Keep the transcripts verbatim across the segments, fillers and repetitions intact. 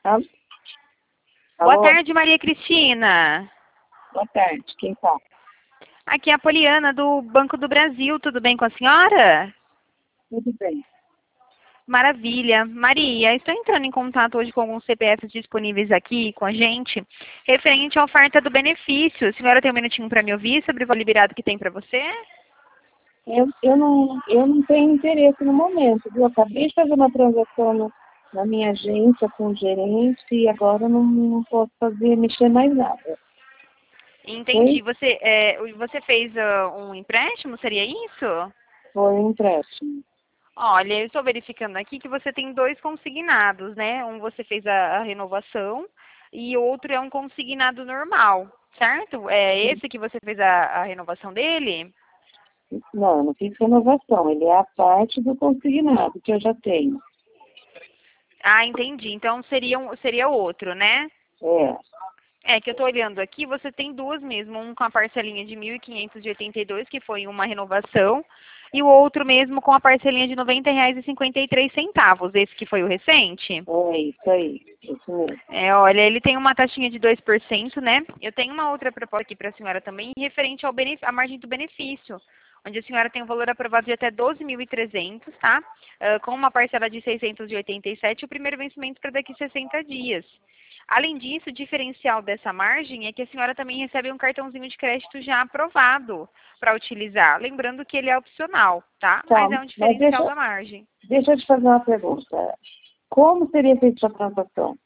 Alô? Boa Alô? tarde, Maria Cristina. Boa tarde, quem tá? Aqui é a Poliana do Banco do Brasil. Tudo bem com a senhora? Tudo bem. Maravilha. Maria, estou entrando em contato hoje com alguns C P Fs disponíveis aqui com a gente, referente à oferta do benefício. A senhora tem um minutinho para me ouvir sobre o valor liberado que tem para você? Eu, eu, não, eu não tenho interesse no momento, viu? Eu acabei de fazer uma transação no, na minha agência com o gerente e agora eu não, não posso fazer, mexer mais nada. Entendi. Você, é, você fez uh, um empréstimo, seria isso? Foi um empréstimo. Olha, eu estou verificando aqui que você tem dois consignados, né? Um você fez a, a renovação e outro é um consignado normal, certo? É esse que você fez a, a renovação dele? Não, eu não fiz renovação, ele é a parte do consignado que eu já tenho. Ah, entendi. Então seria, um, seria outro, né? É, É que eu estou olhando aqui, você tem duas mesmo, um com a parcelinha de mil quinhentos e oitenta e dois, que foi uma renovação, e o outro mesmo com a parcelinha de noventa reais e cinquenta e três centavos, esse que foi o recente? é isso aí, isso mesmo. É, olha, ele tem uma taxinha de dois por cento, né? Eu tenho uma outra proposta aqui para a senhora também, referente ao benef- à margem do benefício, onde a senhora tem um valor aprovado de até doze mil e trezentos, tá? Ah, com uma parcela de seiscentos e oitenta e sete, o primeiro vencimento para daqui a sessenta dias. Além disso, o diferencial dessa margem é que a senhora também recebe um cartãozinho de crédito já aprovado para utilizar. Lembrando que ele é opcional, tá? Tá, Mas é um mas diferencial deixa, da margem. deixa eu te fazer uma pergunta. Como seria feita a transação?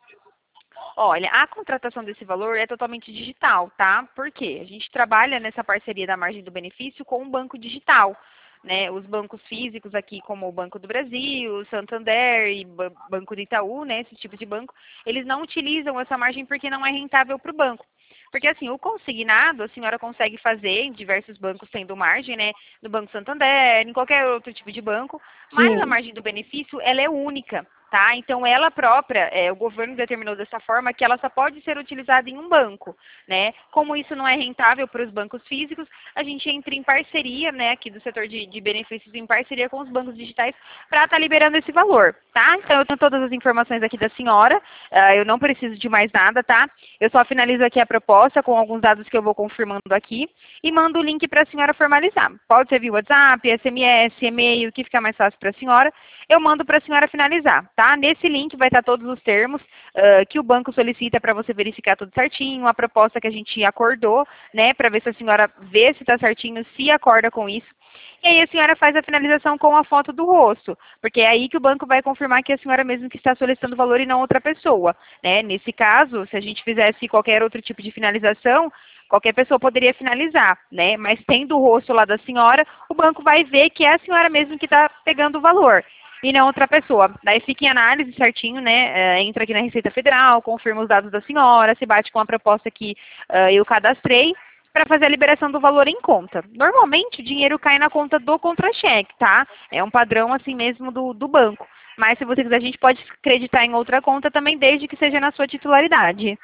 Olha, a contratação desse valor é totalmente digital, tá? Por quê? A gente trabalha nessa parceria da margem do benefício com um banco digital. Né, os bancos físicos aqui, como o Banco do Brasil, o Santander e Ba- Banco do Itaú, né, esse tipo de banco, eles não utilizam essa margem porque não é rentável para o banco. Porque assim, o consignado a senhora consegue fazer em diversos bancos tendo margem, né, no Banco Santander, em qualquer outro tipo de banco, mas a Sim, margem do benefício, ela é única. Tá? Então, ela própria, é, o governo determinou dessa forma que ela só pode ser utilizada em um banco, né? Como isso não é rentável para os bancos físicos, a gente entra em parceria, né, aqui do setor de, de benefícios, em parceria com os bancos digitais para estar liberando esse valor, tá? Então, eu tenho todas as informações aqui da senhora, uh, eu não preciso de mais nada, tá? Eu só finalizo aqui a proposta com alguns dados que eu vou confirmando aqui e mando o link para a senhora formalizar. Pode ser via WhatsApp, S M S, e-mail, o que fica mais fácil para a senhora. Eu mando para a senhora finalizar, tá? Nesse link vai estar todos os termos uh, que o banco solicita para você verificar tudo certinho, a proposta que a gente acordou, né, para ver se a senhora vê se está certinho, se acorda com isso. E aí a senhora faz a finalização com a foto do rosto, porque é aí que o banco vai confirmar que é a senhora mesmo que está solicitando o valor e não outra pessoa, né? Nesse caso, se a gente fizesse qualquer outro tipo de finalização, qualquer pessoa poderia finalizar, né? Mas tendo o rosto lá da senhora, o banco vai ver que é a senhora mesmo que está pegando o valor e não outra pessoa. Daí fica em análise certinho, né? É, entra aqui na Receita Federal, confirma os dados da senhora, se bate com a proposta que uh, eu cadastrei para fazer a liberação do valor em conta. Normalmente o dinheiro cai na conta do contra-cheque, tá? É um padrão assim mesmo do, do banco. Mas se você quiser, a gente pode acreditar em outra conta também, desde que seja na sua titularidade.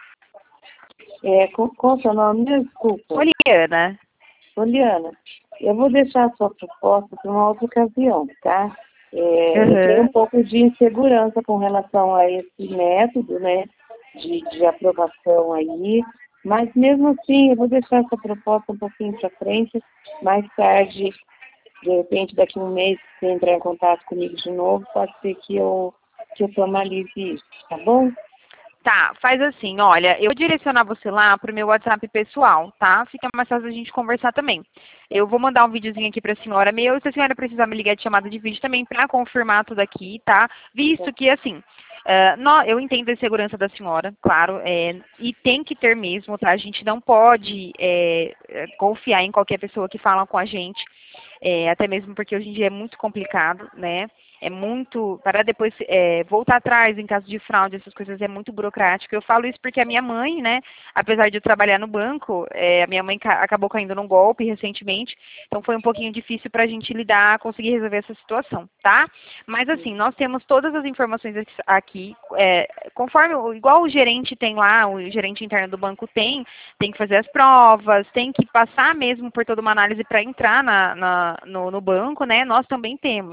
é, qual, qual o seu nome? Desculpa. Poliana. Poliana, eu vou deixar a sua proposta para uma outra ocasião, tá? É, eu tenho um Uhum. pouco de insegurança com relação a esse método, né, de, de aprovação aí, mas mesmo assim eu vou deixar essa proposta um pouquinho para frente, mais tarde, de repente daqui a um mês, se você entrar em contato comigo de novo, pode ser que eu, que eu formalize isso, tá bom? Tá, faz assim, olha, eu vou direcionar você lá pro meu WhatsApp pessoal, tá? Fica mais fácil a gente conversar também. Eu vou mandar um videozinho aqui pra senhora meu, se a senhora precisar me ligar de chamada de vídeo também pra confirmar tudo aqui, tá? Visto que, assim, eh, nó- eu entendo a insegurança da senhora, claro, é, e tem que ter mesmo, tá? A gente não pode eh, eh, confiar em qualquer pessoa que fala com a gente, é, até mesmo porque hoje em dia é muito complicado, né? É muito, para depois é, voltar atrás em caso de fraude, essas coisas é muito burocrático. Eu falo isso porque a minha mãe, né, apesar de eu trabalhar no banco, é, a minha mãe ca acabou caindo num golpe recentemente, então foi um pouquinho difícil para a gente lidar, conseguir resolver essa situação, tá? Mas assim, nós temos todas as informações aqui, é, conforme, igual o gerente tem lá, o gerente interno do banco tem, tem que fazer as provas, tem que passar mesmo por toda uma análise para entrar na, na, no, no banco, né? Nós também temos.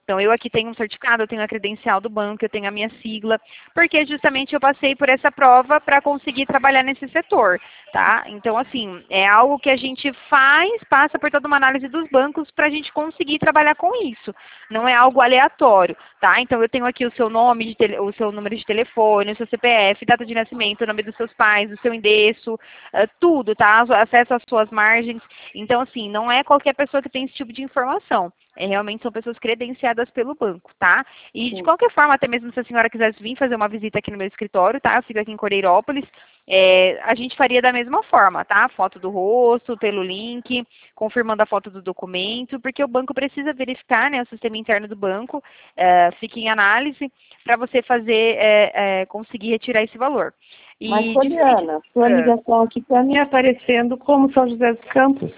Então, eu aqui tenho um certificado, eu tenho a credencial do banco, eu tenho a minha sigla, porque justamente eu passei por essa prova para conseguir trabalhar nesse setor, tá? Então, assim, é algo que a gente faz, passa por toda uma análise dos bancos para a gente conseguir trabalhar com isso. Não é algo aleatório, tá? Então, eu tenho aqui o seu nome, de tele, o seu número de telefone, o seu C P F, data de nascimento, o nome dos seus pais, o seu endereço, uh, tudo, tá? Acesso às suas margens. Então, assim, não é qualquer pessoa que tem esse tipo de informação. É, realmente são pessoas credenciadas pelo banco, tá? E, de qualquer forma, até mesmo se a senhora quisesse vir fazer uma visita aqui no meu escritório, tá? Eu fico aqui em Correirópolis, é, a gente faria da mesma forma, tá? Foto do rosto, pelo link, confirmando a foto do documento, porque o banco precisa verificar, né, o sistema interno do banco, é, fica em análise, para você fazer, é, é, conseguir retirar esse valor. E Mas, Poliana, sua ligação aqui está me aparecendo como São José dos Campos.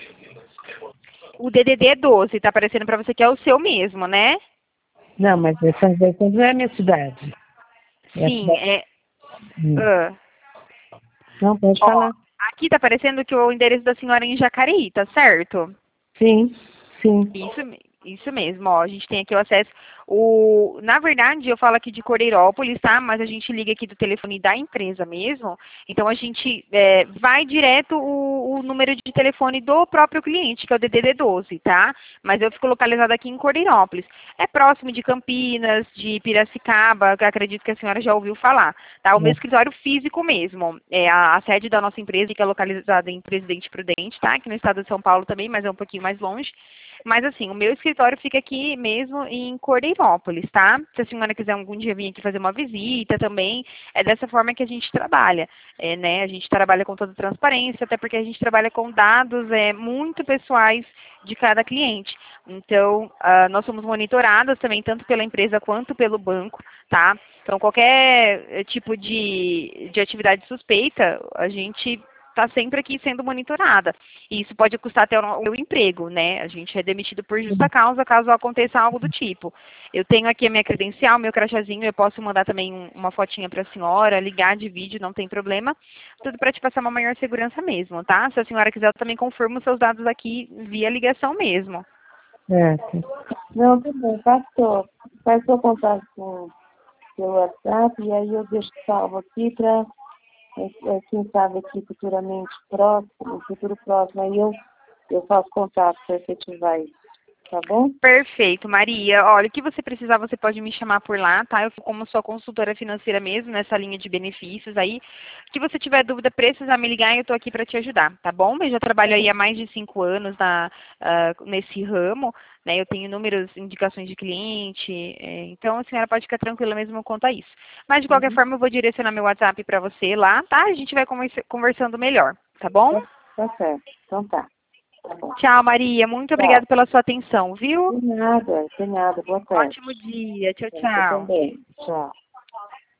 O D D D doze está aparecendo para você que é o seu mesmo, né? Não, mas São José dos Campos não é a minha cidade. É Sim, cidade. é... Hum. Uh. Não, pode Ó, falar. Aqui está aparecendo que o endereço da senhora é em Jacareí, tá certo? Sim, sim. Isso, isso mesmo, ó, a gente tem aqui o acesso. O, na verdade, eu falo aqui de Correirópolis, tá? Mas a gente liga aqui do telefone da empresa mesmo. Então, a gente é, vai direto o, o número de telefone do próprio cliente, que é o D D D doze, tá? Mas eu fico localizada aqui em Correirópolis. É próximo de Campinas, de Piracicaba, que eu acredito que a senhora já ouviu falar, tá? O meu escritório físico mesmo. É a, a sede da nossa empresa, que é localizada em Presidente Prudente, tá? Aqui no estado de São Paulo também, mas é um pouquinho mais longe. Mas assim, o meu escritório fica aqui mesmo em Correirópolis, tá? Se a senhora quiser algum dia vir aqui fazer uma visita também, é dessa forma que a gente trabalha, é, né? A gente trabalha com toda transparência, até porque a gente trabalha com dados é, muito pessoais de cada cliente. Então, uh, nós somos monitoradas também, tanto pela empresa quanto pelo banco, tá? Então, qualquer tipo de, de atividade suspeita, a gente está sempre aqui sendo monitorada. E isso pode custar até o meu emprego, né? A gente é demitido por justa causa, caso aconteça algo do tipo. Eu tenho aqui a minha credencial, meu crachazinho, eu posso mandar também uma fotinha para a senhora, ligar de vídeo, não tem problema. Tudo para te passar uma maior segurança mesmo, tá? Se a senhora quiser, eu também confirmo os seus dados aqui via ligação mesmo. É, não, tudo bem, passou. Passou o contato com o seu WhatsApp e aí eu deixo salvo aqui para... quem sabe aqui futuramente próximo, no futuro próximo, aí eu, eu faço contato para efetivar isso, tá bom? Perfeito, Maria. Olha, o que você precisar, você pode me chamar por lá, tá? Eu fico como sua consultora financeira mesmo, nessa linha de benefícios aí. Se você tiver dúvida, precisa me ligar e eu tô aqui para te ajudar, tá bom? Eu já trabalho aí há mais de cinco anos na, uh, nesse ramo, né? Eu tenho inúmeras indicações de cliente, é, então a senhora pode ficar tranquila mesmo quanto a isso. Mas, de qualquer uhum. forma, eu vou direcionar meu WhatsApp para você lá, tá? A gente vai conversando melhor, tá bom? Tá, tá certo, então tá. Tá bom. Tchau, Maria. Muito obrigada pela sua atenção, viu? De nada, de nada. Boa tarde. Ótimo dia. Tchau, Você tchau. também. Tchau.